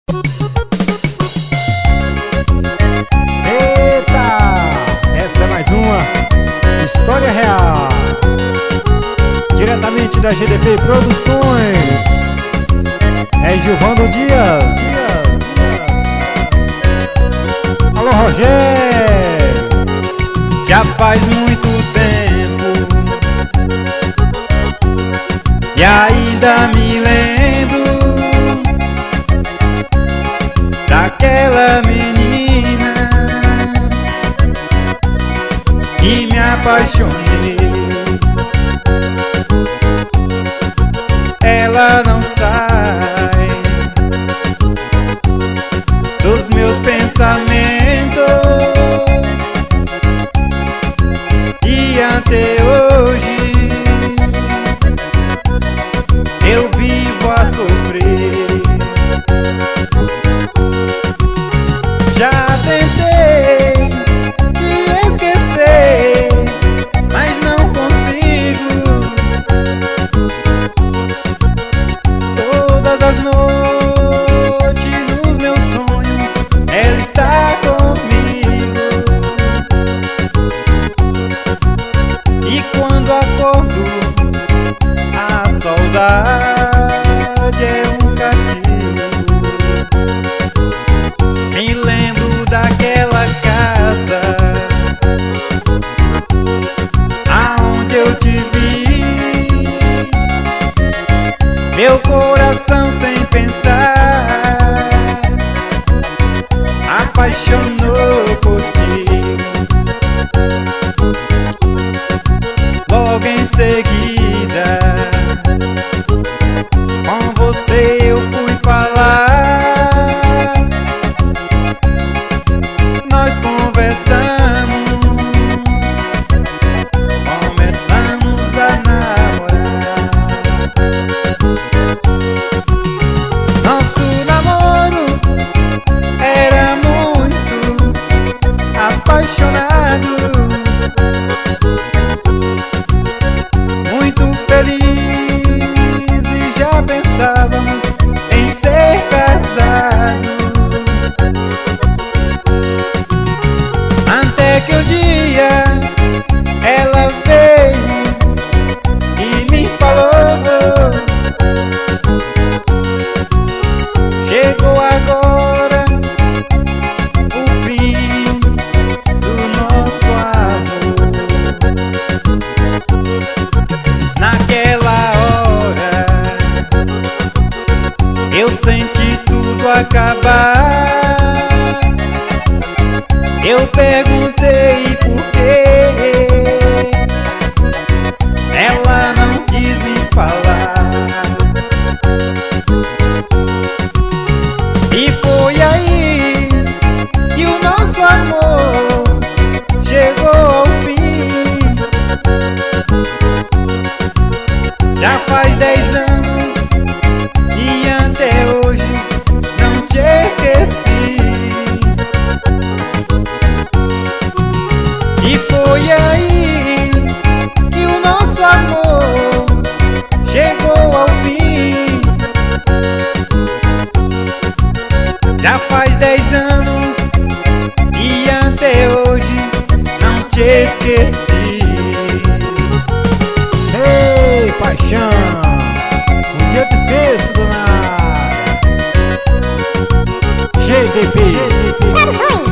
Eita, essa é mais uma história real, diretamente da GDP Produções. É Gilvando Dias. Alô, Rogério. Já faz muito tempo e ainda me lembro daquela menina que me apaixonei. Ela não sai dos meus pensamentos e até hoje eu vivo a sofrer. Já tentei te esquecer, mas não consigo. Todas as noites nos meus sonhos ela está comigo, e quando acordo a saudade é um castigo. Me lembro daquela casa aonde eu te vi, meu coração sem pensar apaixonou por ti. Logo em seguida com você eu fui falar, nós conversamos, começamos a namorar. Nosso namoro era muito apaixonado, muito feliz, e já pensávamos em ser casados. Até que um dia ela veio e me falou: chegou agora o fim do nosso amor. Naquela hora eu senti tudo acabar. Eu perguntei por quê, ela não quis me falar. E foi aí que o nosso amor chegou ao fim. Já faz 10 anos e até hoje não te esqueci. E foi aí que o nosso amor chegou ao fim. Já faz 10 anos e até hoje não te esqueci. Ei, paixão, um dia eu te esqueço do nada. GDP. Produções.